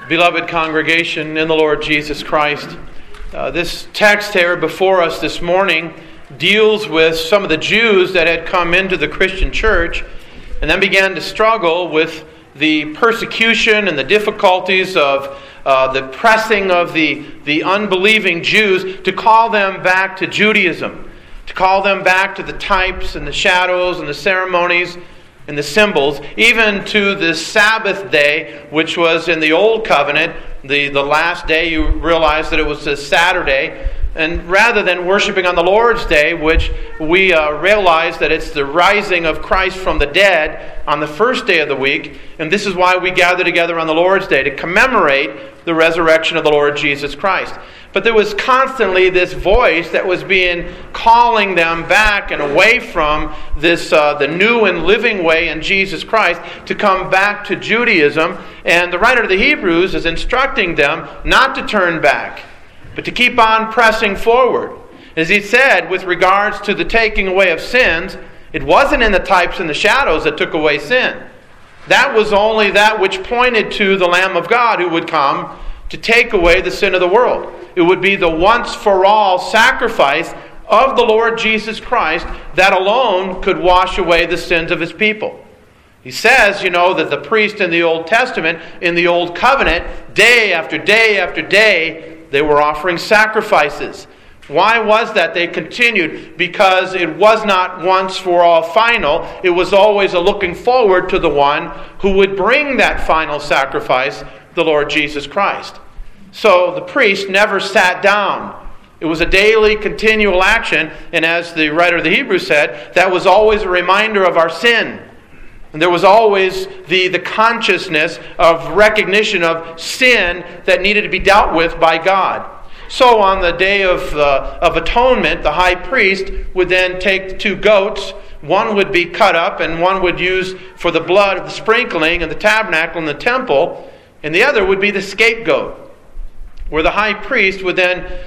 Beloved congregation in the Lord Jesus Christ, this text here before us this morning deals with some of the Jews that had come into the Christian church and then began to struggle with the persecution and the difficulties of the pressing of the unbelieving Jews to call them back to Judaism, to call them back to the types and the shadows and the ceremonies and the symbols, even to the Sabbath day, which was in the Old Covenant, the last day. You realize that it was a Saturday. And rather than worshiping on the Lord's Day, which we realize that it's the rising of Christ from the dead on the first day of the week, and this is why we gather together on the Lord's Day, to commemorate the resurrection of the Lord Jesus Christ. But there was constantly this voice that was calling them back and away from this the new and living way in Jesus Christ, to come back to Judaism. And the writer of the Hebrews is instructing them not to turn back, but to keep on pressing forward. As he said, with regards to the taking away of sins, it wasn't in the types and the shadows that took away sin. That was only that which pointed to the Lamb of God who would come to take away the sin of the world. It would be the once-for-all sacrifice of the Lord Jesus Christ that alone could wash away the sins of His people. He says, that the priest in the Old Testament, in the Old Covenant, day after day after day, they were offering sacrifices. Why was that? They continued because it was not once for all final. It was always a looking forward to the one who would bring that final sacrifice, the Lord Jesus Christ. So the priest never sat down. It was a daily, continual action, and as the writer of the Hebrews said, that was always a reminder of our sin. And there was always the consciousness of recognition of sin that needed to be dealt with by God. So on the day of atonement, the high priest would then take the two goats. One would be cut up and one would use for the blood of the sprinkling in the tabernacle and the temple. And the other would be the scapegoat, where the high priest would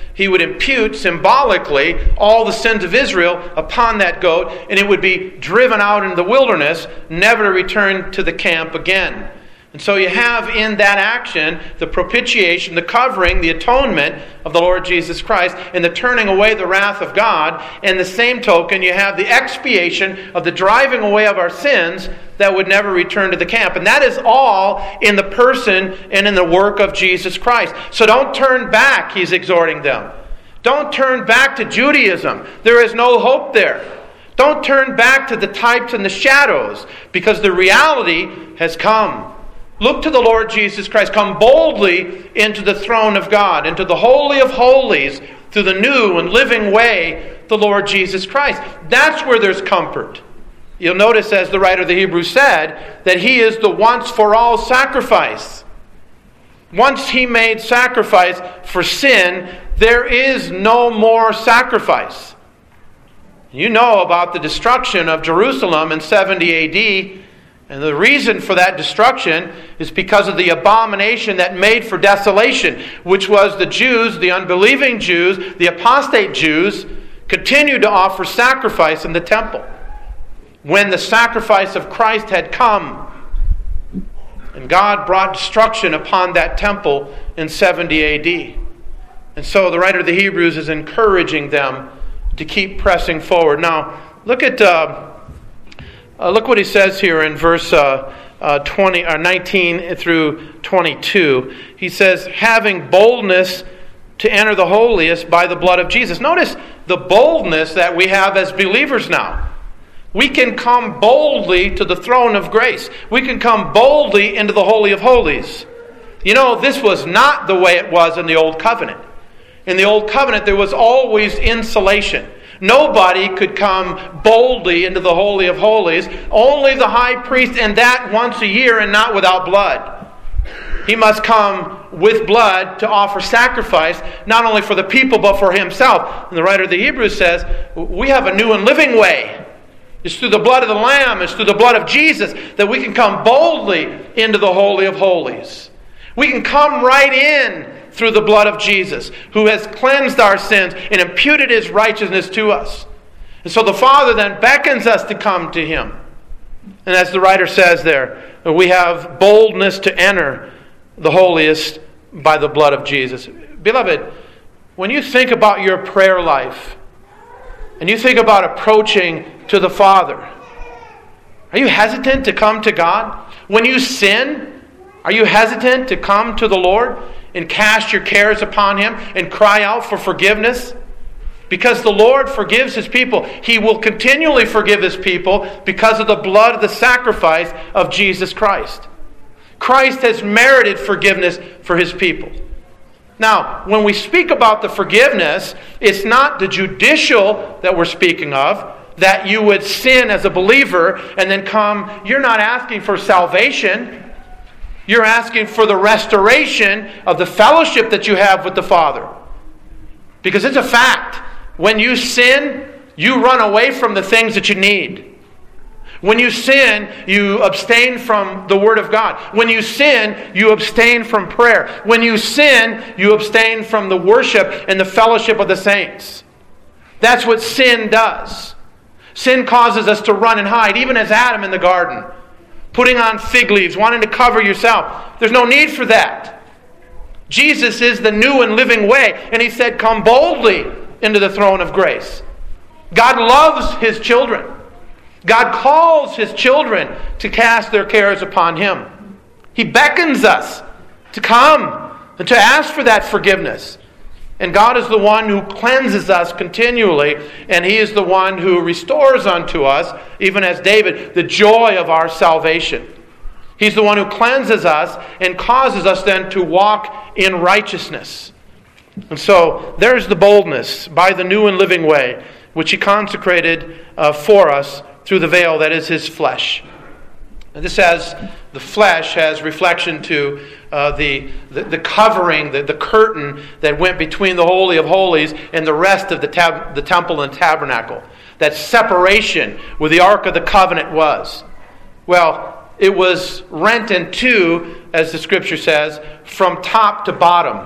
impute symbolically all the sins of Israel upon that goat, and it would be driven out into the wilderness, never to return to the camp again. And so you have in that action the propitiation, the covering, the atonement of the Lord Jesus Christ, and the turning away the wrath of God. And the same token, you have the expiation of the driving away of our sins that would never return to the camp. And that is all in the person and in the work of Jesus Christ. So don't turn back, he's exhorting them. Don't turn back to Judaism. There is no hope there. Don't turn back to the types and the shadows, because the reality has come. Look to the Lord Jesus Christ. Come boldly into the throne of God, into the Holy of Holies, through the new and living way, the Lord Jesus Christ. That's where there's comfort. You'll notice, as the writer of the Hebrews said, that He is the once-for-all sacrifice. Once He made sacrifice for sin, there is no more sacrifice. You know about the destruction of Jerusalem in 70 A.D., and the reason for that destruction is because of the abomination that made for desolation, which was the Jews, the unbelieving Jews, the apostate Jews, continued to offer sacrifice in the temple. When the sacrifice of Christ had come, and God brought destruction upon that temple in 70 A.D. And so the writer of the Hebrews is encouraging them to keep pressing forward. Now, look what he says here in verse 19 through 22. He says, having boldness to enter the holiest by the blood of Jesus. Notice the boldness that we have as believers now. We can come boldly to the throne of grace. We can come boldly into the Holy of Holies. This was not the way it was in the Old Covenant. In the Old Covenant, there was always insulation. Nobody could come boldly into the Holy of Holies. Only the high priest, and that once a year and not without blood. He must come with blood to offer sacrifice, not only for the people but for himself. And the writer of the Hebrews says, we have a new and living way. It's through the blood of the Lamb, it's through the blood of Jesus that we can come boldly into the Holy of Holies. We can come right in through the blood of Jesus, who has cleansed our sins and imputed His righteousness to us. And so the Father then beckons us to come to Him. And as the writer says there, we have boldness to enter the holiest by the blood of Jesus. Beloved, when you think about your prayer life and you think about approaching to the Father, are you hesitant to come to God? When you sin, are you hesitant to come to the Lord and cast your cares upon Him and cry out for forgiveness? Because the Lord forgives His people. He will continually forgive His people because of the blood of the sacrifice of Jesus Christ. Christ has merited forgiveness for His people. Now, when we speak about the forgiveness, it's not the judicial that we're speaking of, that you would sin as a believer and then come. You're not asking for salvation. You're asking for the restoration of the fellowship that you have with the Father. Because it's a fact. When you sin, you run away from the things that you need. When you sin, you abstain from the Word of God. When you sin, you abstain from prayer. When you sin, you abstain from the worship and the fellowship of the saints. That's what sin does. Sin causes us to run and hide, even as Adam in the garden. Putting on fig leaves, wanting to cover yourself. There's no need for that. Jesus is the new and living way. And He said, come boldly into the throne of grace. God loves His children. God calls His children to cast their cares upon Him. He beckons us to come and to ask for that forgiveness. And God is the one who cleanses us continually, and He is the one who restores unto us, even as David, the joy of our salvation. He's the one who cleanses us and causes us then to walk in righteousness. And so there's the boldness by the new and living way, which He consecrated for us through the veil that is His flesh. And this has, the flesh has reflection to the covering, the curtain that went between the Holy of Holies and the rest of the temple and tabernacle. That separation where the Ark of the Covenant was. Well, it was rent in two, as the Scripture says, from top to bottom.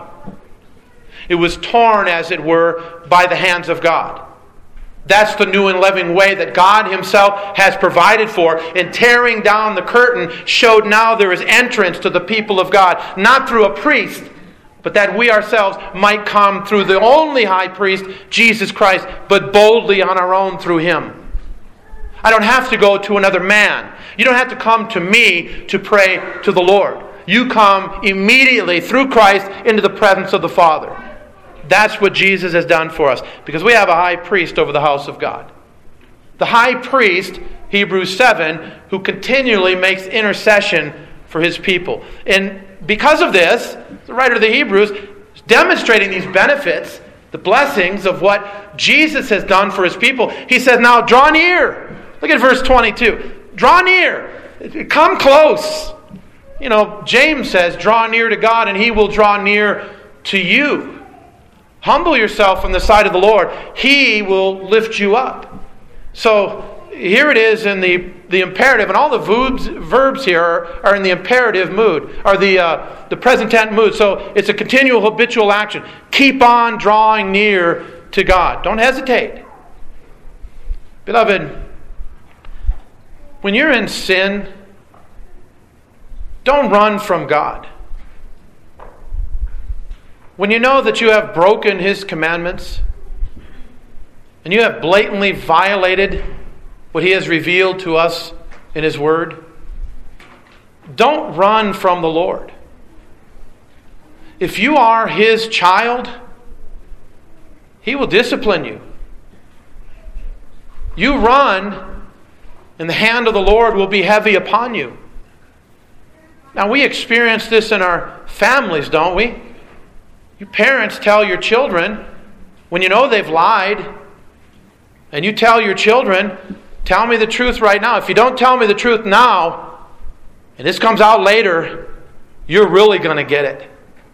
It was torn, as it were, by the hands of God. That's the new and living way that God Himself has provided for. And tearing down the curtain showed now there is entrance to the people of God. Not through a priest, but that we ourselves might come through the only high priest, Jesus Christ, but boldly on our own through Him. I don't have to go to another man. You don't have to come to me to pray to the Lord. You come immediately through Christ into the presence of the Father. That's what Jesus has done for us. Because we have a high priest over the house of God. The high priest, Hebrews 7, who continually makes intercession for His people. And because of this, the writer of the Hebrews is demonstrating these benefits, the blessings of what Jesus has done for His people. He says, now draw near. Look at verse 22. Draw near. Come close. You know, James says, draw near to God and He will draw near to you. Humble yourself on the side of the Lord. He will lift you up. So here it is in the imperative, and all the verbs here are in the imperative mood, or the present tense mood. So it's a continual habitual action. Keep on drawing near to God. Don't hesitate. Beloved, when you're in sin, don't run from God. When you know that you have broken His commandments and you have blatantly violated what He has revealed to us in His Word, don't run from the Lord. If you are His child, He will discipline you. You run, and the hand of the Lord will be heavy upon you. Now, we experience this in our families, don't we? You parents tell your children, when you know they've lied, and you tell your children, tell me the truth right now. If you don't tell me the truth now, and this comes out later, you're really going to get it.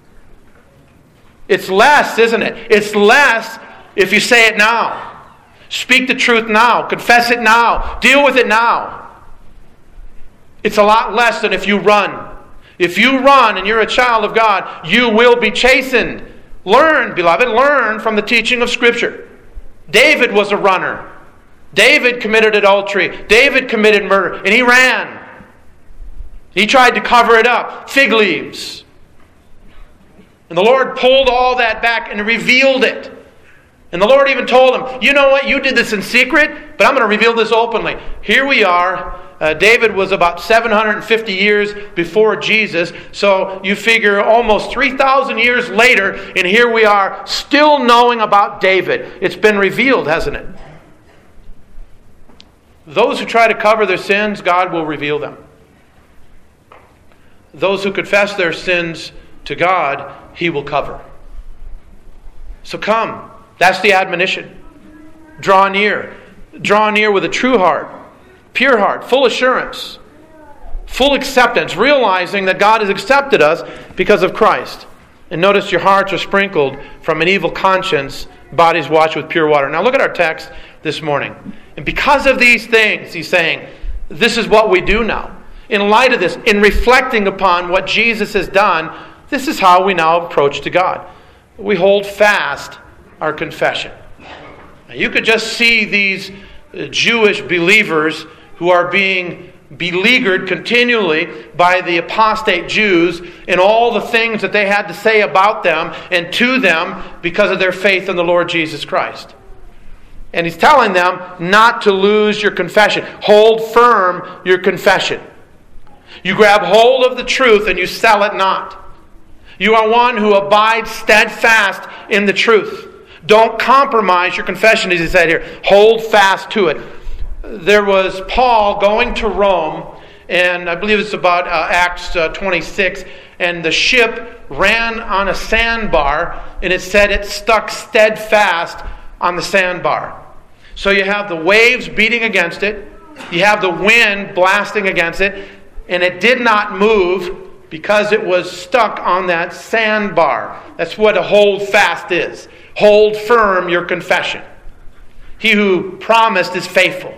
It's less, isn't it? It's less if you say it now. Speak the truth now. Confess it now. Deal with it now. It's a lot less than if you run. If you run and you're a child of God, you will be chastened. Learn, beloved, learn from the teaching of Scripture. David was a runner. David committed adultery. David committed murder. And he ran. He tried to cover it up. Fig leaves. And the Lord pulled all that back and revealed it. And the Lord even told him, you know what, you did this in secret, but I'm going to reveal this openly. Here we are. David was about 750 years before Jesus. So you figure almost 3,000 years later, and here we are still knowing about David. It's been revealed, hasn't it? Those who try to cover their sins, God will reveal them. Those who confess their sins to God, He will cover. So come. That's the admonition. Draw near. Draw near with a true heart, pure heart, full assurance, full acceptance, realizing that God has accepted us because of Christ. And notice your hearts are sprinkled from an evil conscience, bodies washed with pure water. Now look at our text this morning. And because of these things, he's saying, this is what we do now. In light of this, in reflecting upon what Jesus has done, this is how we now approach to God. We hold fast our confession. Now, you could just see these Jewish believers who are being beleaguered continually by the apostate Jews and all the things that they had to say about them and to them because of their faith in the Lord Jesus Christ. And he's telling them not to lose your confession. Hold firm your confession. You grab hold of the truth and you sell it not. You are one who abides steadfast in the truth. Don't compromise your confession, as he said here. Hold fast to it. There was Paul going to Rome, and I believe it's about Acts 26, and the ship ran on a sandbar, and it said it stuck steadfast on the sandbar. So you have the waves beating against it, you have the wind blasting against it, and it did not move because it was stuck on that sandbar. That's what a hold fast is. Hold firm your confession. He who promised is faithful.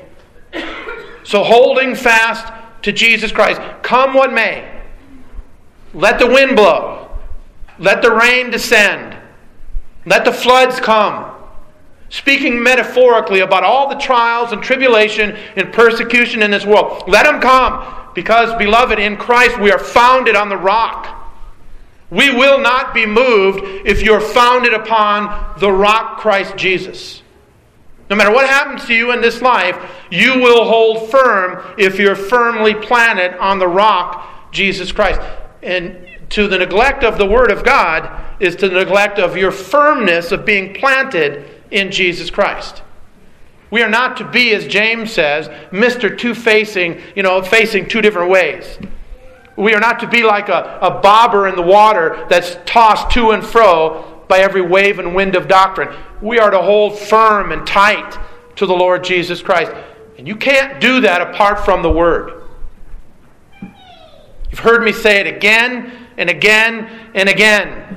So holding fast to Jesus Christ, come what may. Let the wind blow. Let the rain descend. Let the floods come. Speaking metaphorically about all the trials and tribulation and persecution in this world. Let them come. Because, beloved, in Christ we are founded on the rock. We will not be moved if you're founded upon the rock Christ Jesus. No matter what happens to you in this life, you will hold firm if you're firmly planted on the rock Jesus Christ. And to the neglect of the Word of God is to the neglect of your firmness of being planted in Jesus Christ. We are not to be, as James says, Mr. Two-facing, facing two different ways. We are not to be like a bobber in the water that's tossed to and fro by every wave and wind of doctrine. We are to hold firm and tight to the Lord Jesus Christ. And you can't do that apart from the Word. You've heard me say it again and again and again.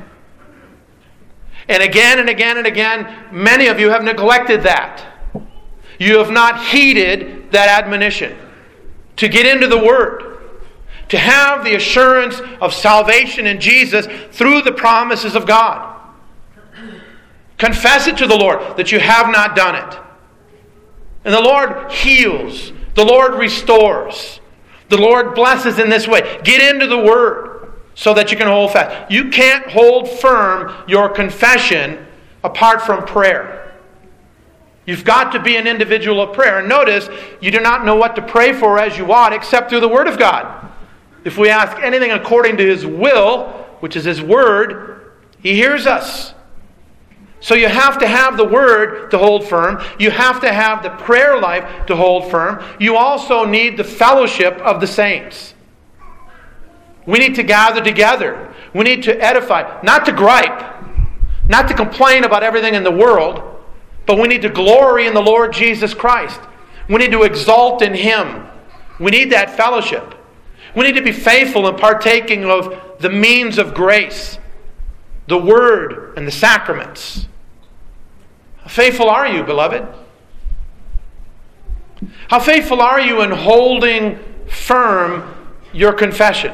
And again and again and again, many of you have neglected that. You have not heeded that admonition to get into the Word. To have the assurance of salvation in Jesus through the promises of God. Confess it to the Lord that you have not done it. And the Lord heals. The Lord restores. The Lord blesses in this way. Get into the Word so that you can hold fast. You can't hold firm your confession apart from prayer. You've got to be an individual of prayer. And notice, you do not know what to pray for as you ought except through the Word of God. If we ask anything according to His will, which is His Word, He hears us. So you have to have the Word to hold firm. You have to have the prayer life to hold firm. You also need the fellowship of the saints. We need to gather together. We need to edify. Not to gripe. Not to complain about everything in the world. But we need to glory in the Lord Jesus Christ. We need to exalt in Him. We need that fellowship. We need to be faithful in partaking of the means of grace, the Word, and the sacraments. How faithful are you, beloved? How faithful are you in holding firm your confession?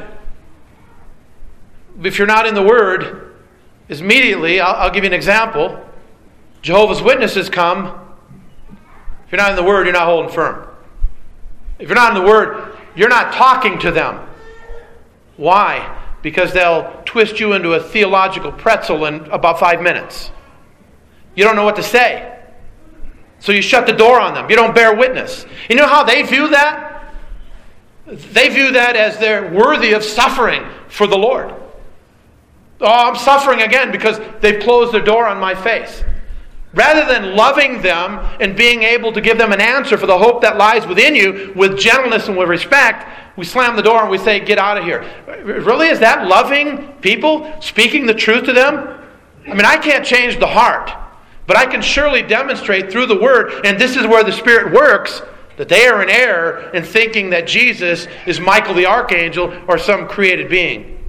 If you're not in the Word, immediately, I'll give you an example. Jehovah's Witnesses come. If you're not in the Word, you're not holding firm. If you're not in the Word, you're not talking to them. Why? Because they'll twist you into a theological pretzel in about 5 minutes. You don't know what to say. So you shut the door on them. You don't bear witness. You know how they view that? They view that as they're worthy of suffering for the Lord. Oh, I'm suffering again because they've closed their door on my face. Rather than loving them and being able to give them an answer for the hope that lies within you with gentleness and with respect, we slam the door and we say, get out of here. Really? Is that loving people? Speaking the truth to them? I mean, I can't change the heart, but I can surely demonstrate through the Word, and this is where the Spirit works, that they are in error in thinking that Jesus is Michael the Archangel or some created being.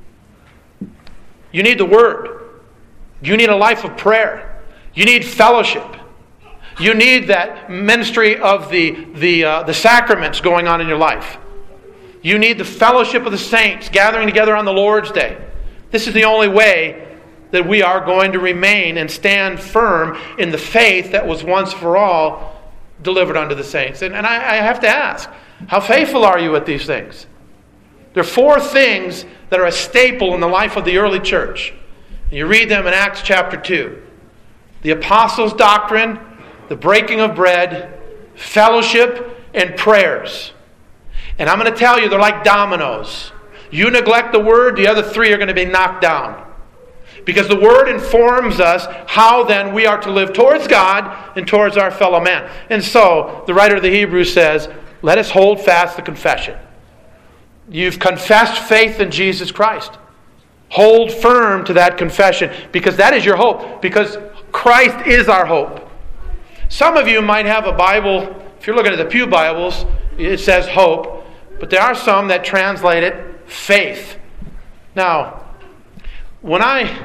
You need the Word. You need a life of prayer. You need fellowship. You need that ministry of the sacraments going on in your life. You need the fellowship of the saints gathering together on the Lord's Day. This is the only way that we are going to remain and stand firm in the faith that was once for all delivered unto the saints. And I have to ask, how faithful are you at these things? There are 4 things that are a staple in the life of the early church. You read them in Acts chapter 2. The apostles' doctrine, the breaking of bread, fellowship, and prayers. And I'm going to tell you, they're like dominoes. You neglect the Word, the other 3 are going to be knocked down. Because the Word informs us how then we are to live towards God and towards our fellow man. And so, the writer of the Hebrews says, let us hold fast the confession. You've confessed faith in Jesus Christ. Hold firm to that confession, because that is your hope. Because Christ is our hope. Some of you might have a Bible, if you're looking at the Pew Bibles, it says hope. But there are some that translate it faith. Now, when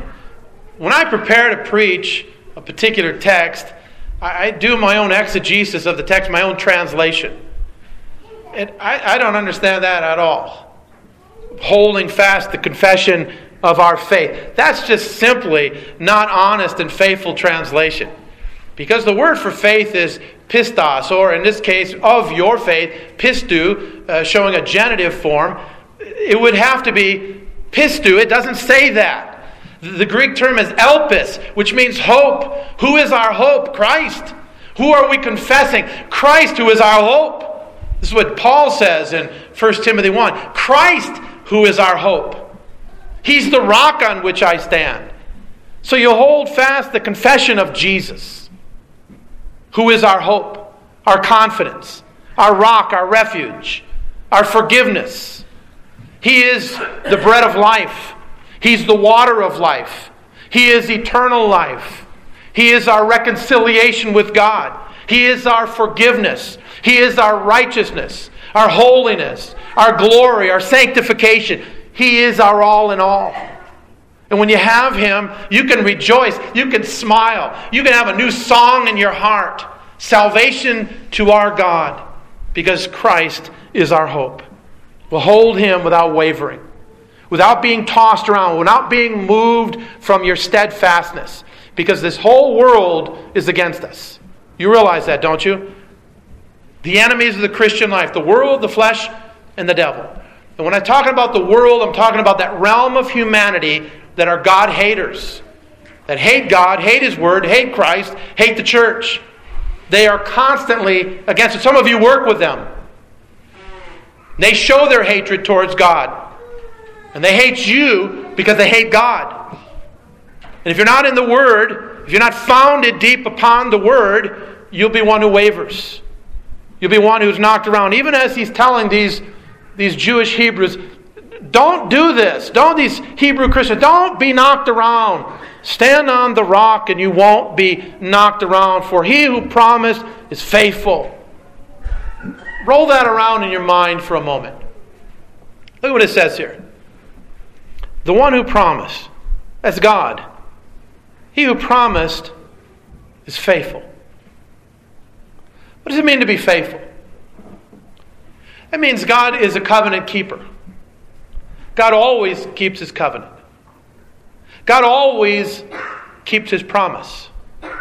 I prepare to preach a particular text, I do my own exegesis of the text, my own translation. And I don't understand that at all. Holding fast the confession of our faith. That's just simply not honest and faithful translation. Because the word for faith is pistos, or in this case, of your faith, pistou, showing a genitive form. It would have to be pistou. It doesn't say that. The Greek term is elpis, which means hope. Who is our hope? Christ. Who are we confessing? Christ, who is our hope. This is what Paul says in 1 Timothy 1. Christ, who is our hope. He's the rock on which I stand. So you hold fast the confession of Jesus, who is our hope, our confidence, our rock, our refuge, our forgiveness. He is the bread of life. He's the water of life. He is eternal life. He is our reconciliation with God. He is our forgiveness. He is our righteousness, our holiness, our glory, our sanctification. He is our all in all. And when you have Him, you can rejoice. You can smile. You can have a new song in your heart. Salvation to our God, because Christ is our hope. We'll hold Him without wavering, without being tossed around, without being moved from your steadfastness, because this whole world is against us. You realize that, don't you? The enemies of the Christian life, the world, the flesh, and the devil. And when I'm talking about the world, I'm talking about that realm of humanity that are God haters, that hate God, hate His Word, hate Christ, hate the church. They are constantly against it. Some of you work with them. They show their hatred towards God. And they hate you because they hate God. And if you're not in the Word, if you're not founded deep upon the Word, you'll be one who wavers. You'll be one who's knocked around. Even as he's telling these Jewish Hebrews, don't do this. These Hebrew Christians, don't be knocked around. Stand on the rock and you won't be knocked around. For He who promised is faithful. Roll that around in your mind for a moment. Look at what it says here. The one who promised, that's God. He who promised is faithful. What does it mean to be faithful? That means God is a covenant keeper. God always keeps His covenant. God always keeps His promise.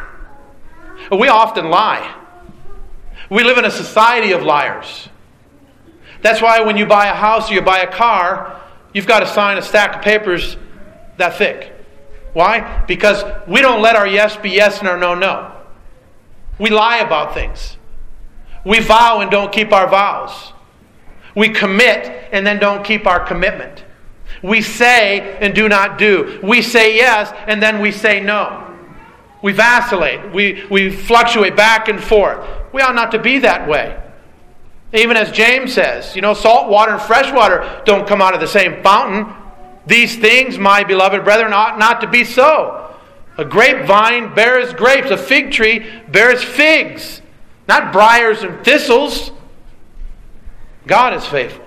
We often lie. We live in a society of liars. That's why when you buy a house or you buy a car, you've got to sign a stack of papers that thick. Why? Because we don't let our yes be yes and our no, no. We lie about things. We vow and don't keep our vows. We commit and then don't keep our commitment. We say and do not do. We say yes and then we say no. We vacillate. We fluctuate back and forth. We ought not to be that way. Even as James says, salt water and fresh water don't come out of the same fountain. These things, my beloved brethren, ought not to be so. A grapevine bears grapes. A fig tree bears figs. Not briars and thistles. God is faithful.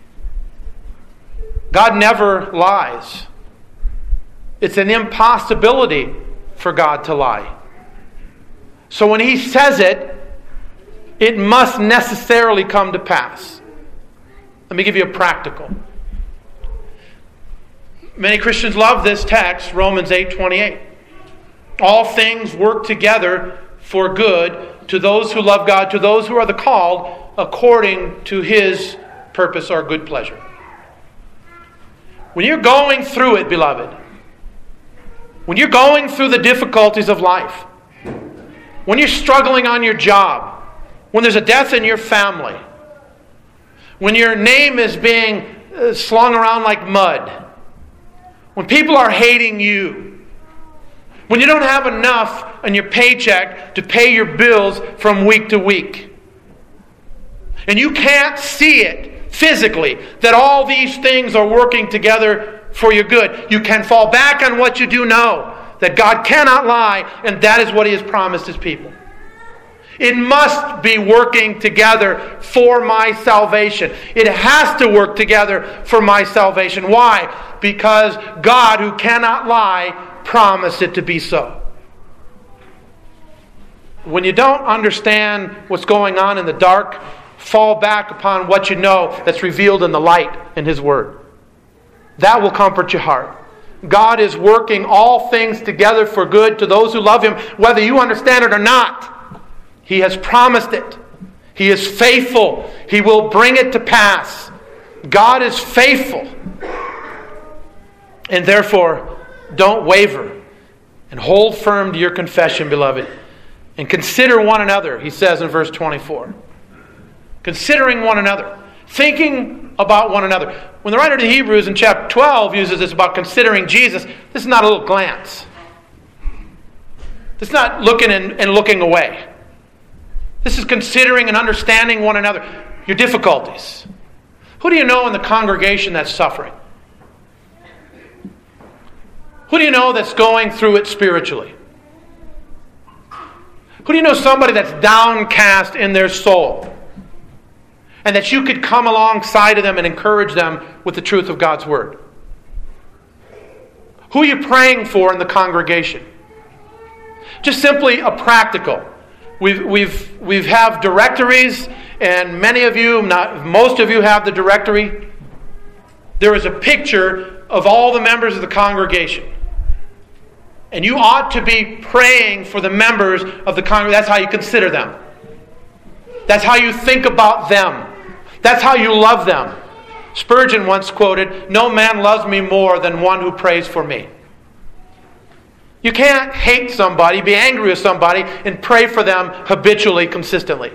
God never lies. It's an impossibility for God to lie. So when He says it, it must necessarily come to pass. Let me give you a practical. Many Christians love this text, Romans 8:28. All things work together for good to those who love God, to those who are the called according to His purpose or good pleasure. When you're going through it, beloved, when you're going through the difficulties of life, when you're struggling on your job, when there's a death in your family, when your name is being slung around like mud, when people are hating you, when you don't have enough in your paycheck to pay your bills from week to week, and you can't see it physically that all these things are working together for your good, you can fall back on what you do know, that God cannot lie, and that is what He has promised His people. It must be working together for my salvation. It has to work together for my salvation. Why? Because God, who cannot lie, promised it to be so. When you don't understand what's going on in the dark, fall back upon what you know that's revealed in the light in His Word. That will comfort your heart. God is working all things together for good to those who love Him, whether you understand it or not. He has promised it. He is faithful. He will bring it to pass. God is faithful. And therefore, don't waver and hold firm to your confession, beloved. And consider one another, he says in verse 24. Considering one another. Thinking about one another. When the writer of the Hebrews in chapter 12 uses this about considering Jesus, this is not a little glance. This is not looking and looking away. This is considering and understanding one another. Your difficulties. Who do you know in the congregation that's suffering? Who do you know that's going through it spiritually? Who do you know somebody that's downcast in their soul? And that you could come alongside of them and encourage them with the truth of God's Word? Who are you praying for in the congregation? Just simply a practical. We've have directories, and many of you, most of you have the directory. There is a picture of all the members of the congregation. And you ought to be praying for the members of the congregation. That's how you consider them. That's how you think about them. That's how you love them. Spurgeon once quoted, "No man loves me more than one who prays for me." You can't hate somebody, be angry with somebody, and pray for them habitually, consistently.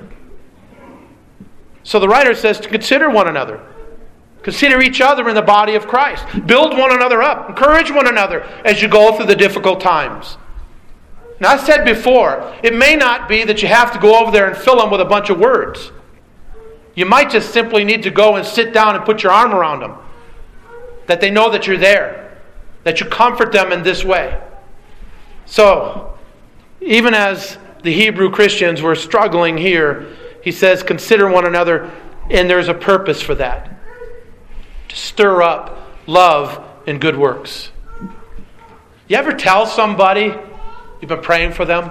So the writer says to consider one another. Consider each other in the body of Christ. Build one another up. Encourage one another as you go through the difficult times. Now, I said before, it may not be that you have to go over there and fill them with a bunch of words. You might just simply need to go and sit down and put your arm around them. That they know that you're there. That you comfort them in this way. So, even as the Hebrew Christians were struggling here, he says, consider one another, and there's a purpose for that. To stir up love and good works. You ever tell somebody you've been praying for them?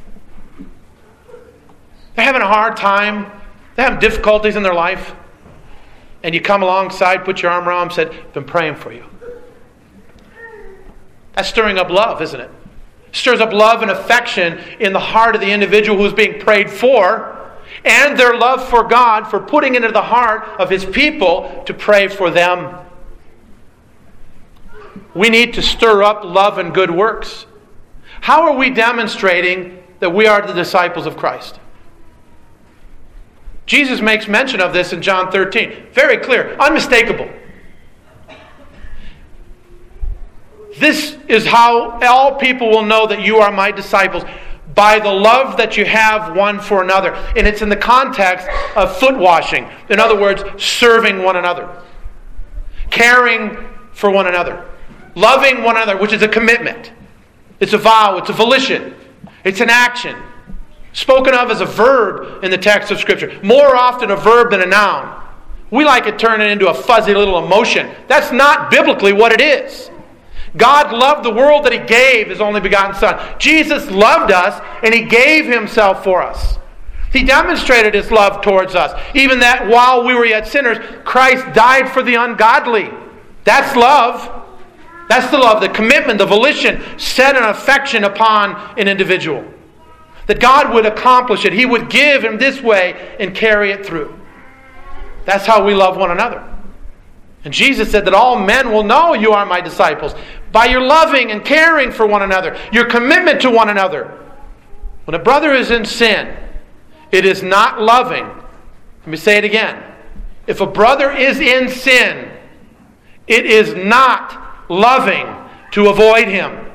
They're having a hard time. They're having difficulties in their life. And you come alongside, put your arm around them, and said, been praying for you. That's stirring up love, isn't it? Stirs up love and affection in the heart of the individual who's being prayed for, and their love for God for putting it into the heart of His people to pray for them. we need to stir up love and good works. How are we demonstrating that we are the disciples of Christ? Jesus makes mention of this in John 13. Very clear, unmistakable. This is how all people will know that you are my disciples, by the love that you have one for another. And it's in the context of foot washing. In other words, serving one another. Caring for one another. Loving one another, which is a commitment. It's a vow, it's a volition. It's an action. Spoken of as a verb in the text of Scripture. More often a verb than a noun. We like it turning into a fuzzy little emotion. That's not biblically what it is. God loved the world that He gave His only begotten Son. Jesus loved us and He gave Himself for us. He demonstrated His love towards us. Even that while we were yet sinners, Christ died for the ungodly. That's love. That's the love, the commitment, the volition, set an affection upon an individual. That God would accomplish it. He would give in this way and carry it through. That's how we love one another. And Jesus said that all men will know you are my disciples by your loving and caring for one another, your commitment to one another. When a brother is in sin, it is not loving. Let me say it again. If a brother is in sin, it is not loving to avoid him.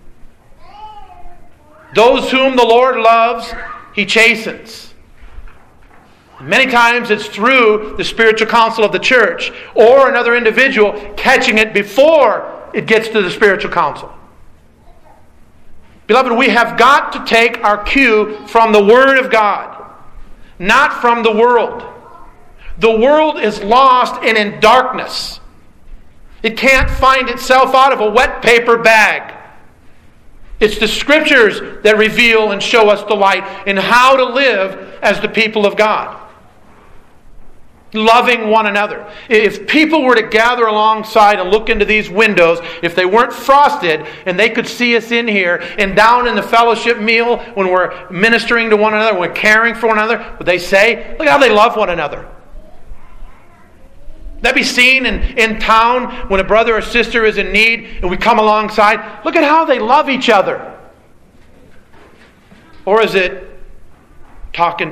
Those whom the Lord loves, He chastens. Many times it's through the spiritual counsel of the church or another individual catching it before it gets to the spiritual counsel. Beloved, we have got to take our cue from the Word of God, not from the world. The world is lost and in darkness. It can't find itself out of a wet paper bag. It's the Scriptures that reveal and show us the light in how to live as the people of God. Loving one another. If people were to gather alongside and look into these windows, if they weren't frosted and they could see us in here and down in the fellowship meal when we're ministering to one another, when we're caring for one another, would they say, look how they love one another? That be seen in town when a brother or sister is in need and we come alongside. Look at how they love each other. Or is it talking?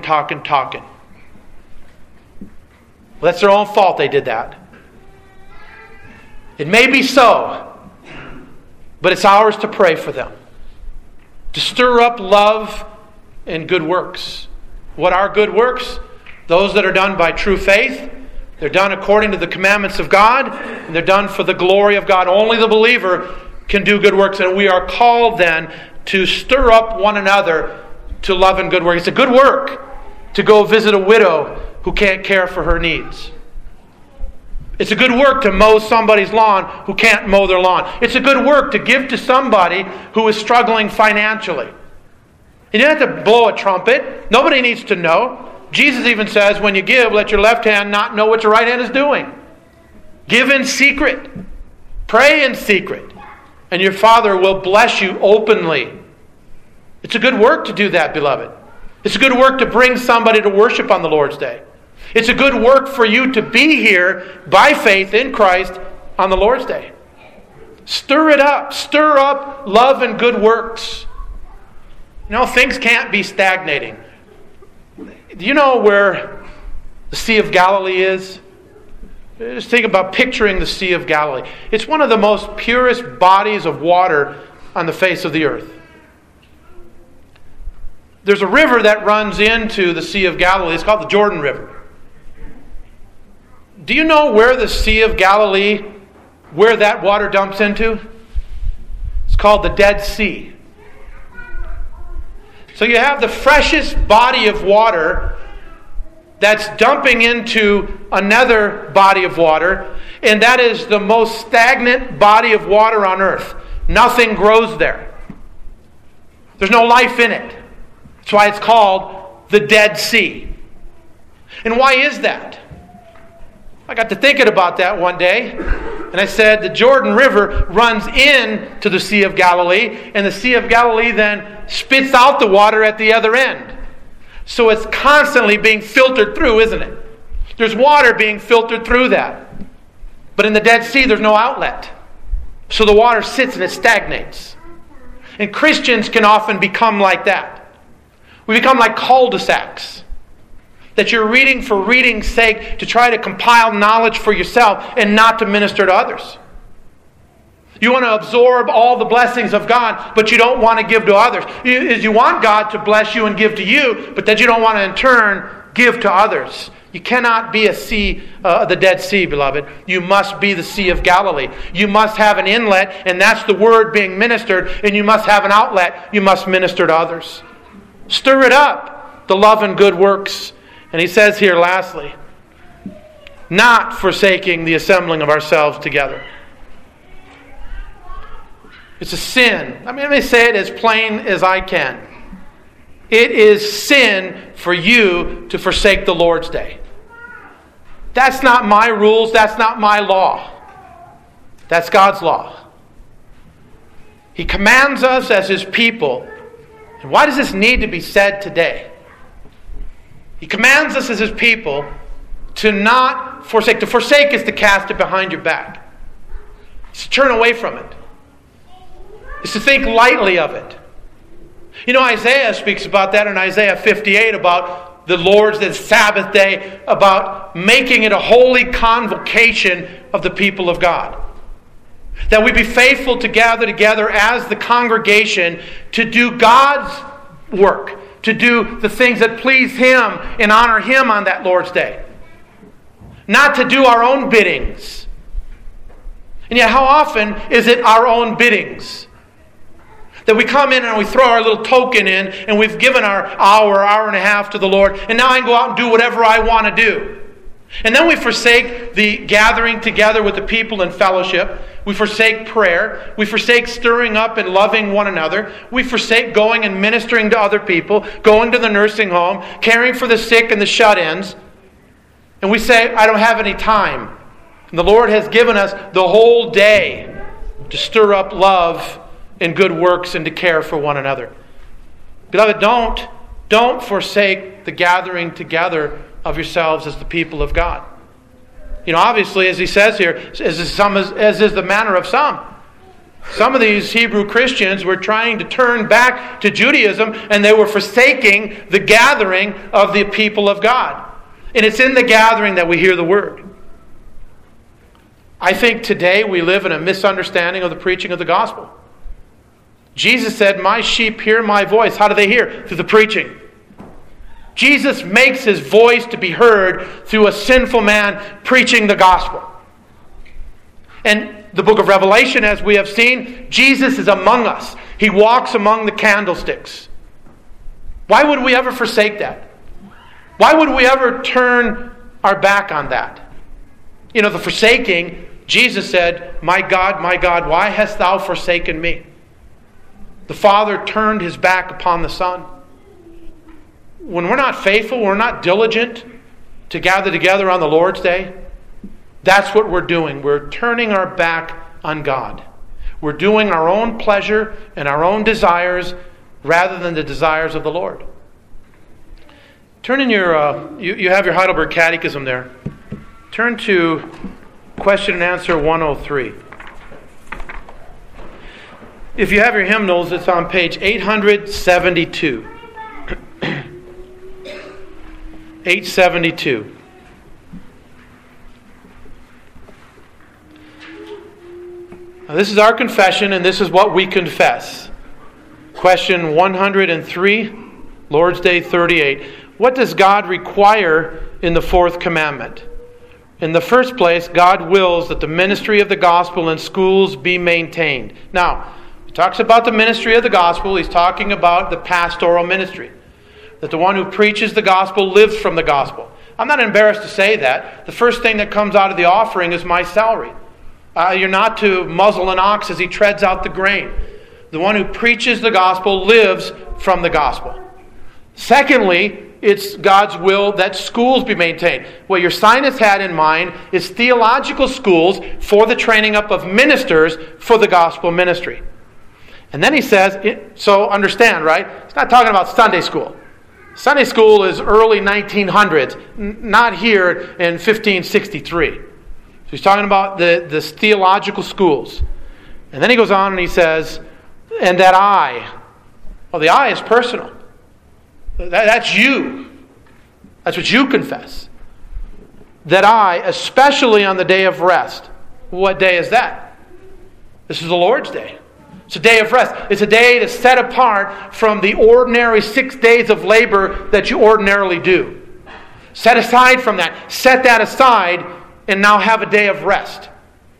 Well, that's their own fault they did that. It may be so, but it's ours to pray for them. To stir up love and good works. What are good works? Those that are done by true faith. They're done according to the commandments of God, and they're done for the glory of God. Only the believer can do good works, and we are called then to stir up one another to love and good work. It's a good work to go visit a widow who can't care for her needs. It's a good work to mow somebody's lawn who can't mow their lawn. It's a good work to give to somebody who is struggling financially. You don't have to blow a trumpet. Nobody needs to know. Jesus even says, when you give, let your left hand not know what your right hand is doing. Give in secret. Pray in secret. And your Father will bless you openly. It's a good work to do that, beloved. It's a good work to bring somebody to worship on the Lord's Day. It's a good work for you to be here by faith in Christ on the Lord's Day. Stir it up. Stir up love and good works. You know, things can't be stagnating. Do you know where the Sea of Galilee is? Just think about picturing the Sea of Galilee. It's one of the most purest bodies of water on the face of the earth. There's a river that runs into the Sea of Galilee. It's called the Jordan River. Do you know where the Sea of Galilee, where that water dumps into? It's called the Dead Sea. So you have the freshest body of water that's dumping into another body of water, and that is the most stagnant body of water on earth. Nothing grows there. There's no life in it. That's why it's called the Dead Sea. And why is that? I got to thinking about that one day, and I said the Jordan River runs into the Sea of Galilee, and the Sea of Galilee then spits out the water at the other end. So it's constantly being filtered through, isn't it? There's water being filtered through that. But in the Dead Sea, there's no outlet. So the water sits and it stagnates. And Christians can often become like that. We become like cul-de-sacs. That you're reading for reading's sake to try to compile knowledge for yourself and not to minister to others. You want to absorb all the blessings of God, but you don't want to give to others. You want God to bless you and give to you, but that you don't want to in turn give to others. You cannot be a sea, the Dead Sea, beloved. You must be the Sea of Galilee. You must have an inlet, and that's the word being ministered, and you must have an outlet. You must minister to others. Stir it up, the love and good works. And he says here, lastly, not forsaking the assembling of ourselves together. It's a sin. Let me say it as plain as I can. It is sin for you to forsake the Lord's Day. That's not my rules. That's not my law. That's God's law. He commands us as His people. And why does this need to be said today? He commands us as His people to not forsake. To forsake is to cast it behind your back. It's to turn away from it. It's to think lightly of it. You know, Isaiah speaks about that in Isaiah 58, about the Lord's the Sabbath day, about making it a holy convocation of the people of God. That we be faithful to gather together as the congregation to do God's work, to do the things that please Him and honor Him on that Lord's Day. Not to do our own biddings. And yet how often is it our own biddings? That we come in and we throw our little token in and we've given our hour and a half to the Lord, and now I can go out and do whatever I want to do. And then we forsake the gathering together with the people in fellowship. We forsake prayer. We forsake stirring up and loving one another. We forsake going and ministering to other people, going to the nursing home, caring for the sick and the shut-ins. And we say, I don't have any time. And the Lord has given us the whole day to stir up love and good works and to care for one another. Beloved, don't forsake the gathering together of yourselves as the people of God. You know, obviously, as he says here, as is the manner of some. Some of these Hebrew Christians were trying to turn back to Judaism, and they were forsaking the gathering of the people of God. And it's in the gathering that we hear the word. I think today we live in a misunderstanding of the preaching of the gospel. Jesus said, my sheep hear my voice. How do they hear? Through the preaching. Jesus makes His voice to be heard through a sinful man preaching the gospel. And the book of Revelation, as we have seen, Jesus is among us. He walks among the candlesticks. Why would we ever forsake that? Why would we ever turn our back on that? You know, the forsaking, Jesus said, my God, why hast thou forsaken me? The Father turned His back upon the Son. When we're not faithful, we're not diligent to gather together on the Lord's Day, that's what we're doing. We're turning our back on God. We're doing our own pleasure and our own desires rather than the desires of the Lord. Turn in your, you have your Heidelberg Catechism there. Turn to question and answer 103. If you have your hymnals, it's on page 872. 872. Now, this is our confession, and this is what we confess. Question 103, Lord's Day 38. What does God require in the fourth commandment? In the first place, God wills that the ministry of the gospel in schools be maintained. Now, he talks about the ministry of the gospel. He's talking about the pastoral ministry. That the one who preaches the gospel lives from the gospel. I'm not embarrassed to say that. The first thing that comes out of the offering is my salary. You're not to muzzle an ox as he treads out the grain. The one who preaches the gospel lives from the gospel. Secondly, it's God's will that schools be maintained. What your sinus had in mind is theological schools for the training up of ministers for the gospel ministry. And then he says, so understand, right? It's not talking about Sunday school. Sunday school is early 1900s, not here in 1563. So he's talking about the theological schools. And then he goes on and he says, and that I. Well, the I is personal. That's you. That's what you confess. That I, especially on the day of rest. What day is that? This is the Lord's Day. It's a day of rest. It's a day to set apart from the ordinary 6 days of labor that you ordinarily do. Set aside from that. Set that aside and now have a day of rest.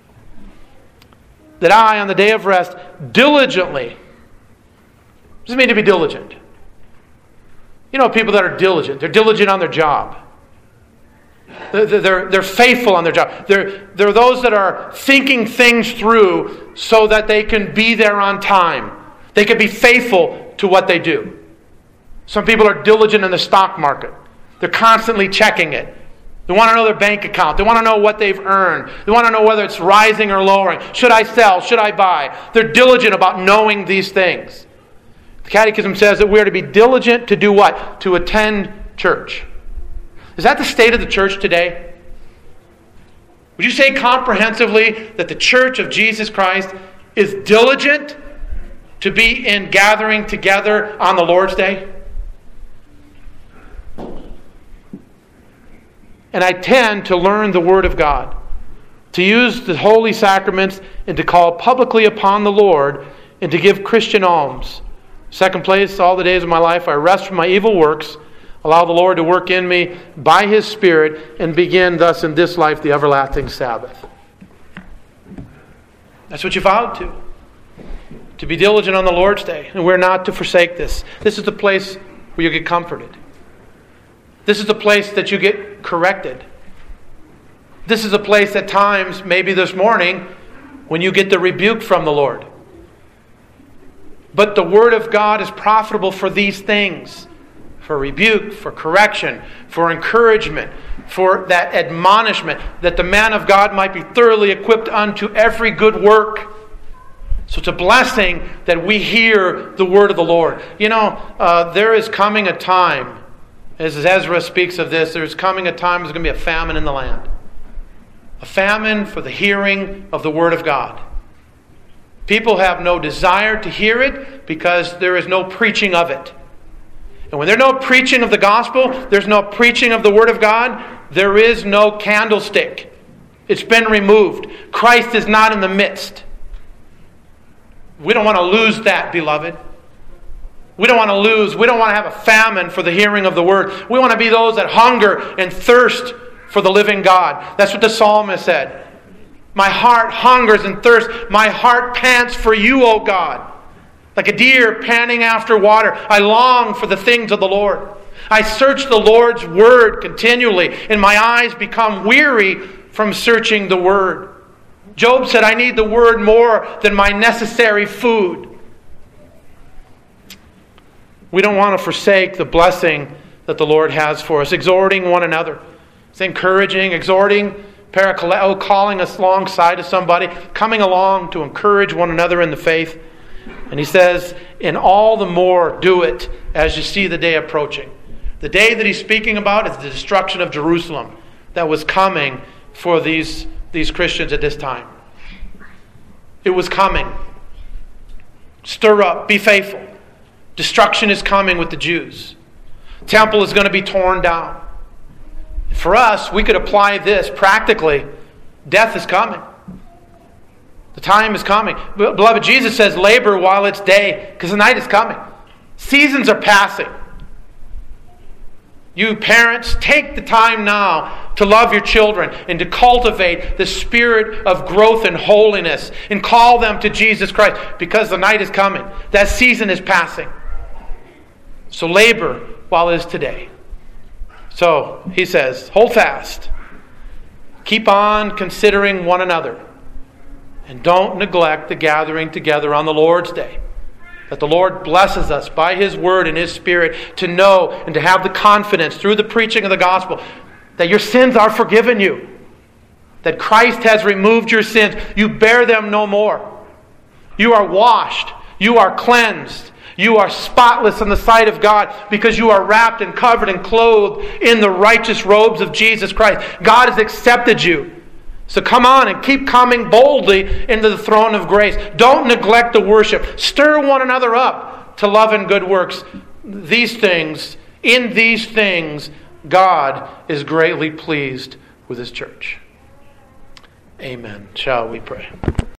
That I, on the day of rest, diligently. What does it mean to be diligent? You know people that are diligent. They're diligent on their job. They're faithful on their job. They're those that are thinking things through so that they can be there on time. They can be faithful to what they do. Some people are diligent in the stock market. They're constantly checking it. They want to know their bank account. They want to know what they've earned. They want to know whether it's rising or lowering. Should I sell? Should I buy? They're diligent about knowing these things. The Catechism says that we are to be diligent to do what? To attend church. Is that the state of the church today? Would you say comprehensively that the Church of Jesus Christ is diligent to be in gathering together on the Lord's Day? And I tend to learn the Word of God, to use the holy sacraments, and to call publicly upon the Lord, and to give Christian alms. Second place, all the days of my life I rest from my evil works, allow the Lord to work in me by His Spirit, and begin thus in this life the everlasting Sabbath. That's what you vowed to be diligent on the Lord's Day, and we're not to forsake this. This is the place where you get comforted. This is the place that you get corrected. This is a place at times, maybe this morning, when you get the rebuke from the Lord. But the Word of God is profitable for these things. For rebuke, for correction, for encouragement, for that admonishment, that the man of God might be thoroughly equipped unto every good work. So it's a blessing that we hear the Word of the Lord. You know, there is coming a time, as Ezra speaks of this, there's coming a time there's going to be a famine in the land. A famine for the hearing of the Word of God. People have no desire to hear it because there is no preaching of it. And when there's no preaching of the gospel, there's no preaching of the Word of God, there is no candlestick. It's been removed. Christ is not in the midst. We don't want to lose that, beloved. We don't want to have a famine for the hearing of the Word. We want to be those that hunger and thirst for the living God. That's what the psalmist said. My heart hungers and thirsts. My heart pants for you, O God. Like a deer panting after water, I long for the things of the Lord. I search the Lord's Word continually, and my eyes become weary from searching the Word. Job said, I need the Word more than my necessary food. We don't want to forsake the blessing that the Lord has for us. Exhorting one another. It's encouraging, exhorting, parakaleo, calling us alongside of somebody, coming along to encourage one another in the faith. And he says, and all the more do it as you see the day approaching. The day that he's speaking about is the destruction of Jerusalem that was coming for these Christians at this time. It was coming. Stir up, be faithful. Destruction is coming with the Jews. Temple is going to be torn down. For us, we could apply this practically. Death is coming. The time is coming. Beloved, Jesus says, labor while it's day, because the night is coming. Seasons are passing. You parents, take the time now to love your children and to cultivate the spirit of growth and holiness and call them to Jesus Christ, because the night is coming. That season is passing. So labor while it is today. So, he says, hold fast. Keep on considering one another. And don't neglect the gathering together on the Lord's Day. That the Lord blesses us by His Word and His Spirit to know and to have the confidence through the preaching of the gospel that your sins are forgiven you. That Christ has removed your sins. You bear them no more. You are washed. You are cleansed. You are spotless in the sight of God because you are wrapped and covered and clothed in the righteous robes of Jesus Christ. God has accepted you. So come on and keep coming boldly into the throne of grace. Don't neglect the worship. Stir one another up to love and good works. In these things, God is greatly pleased with His church. Amen. Shall we pray?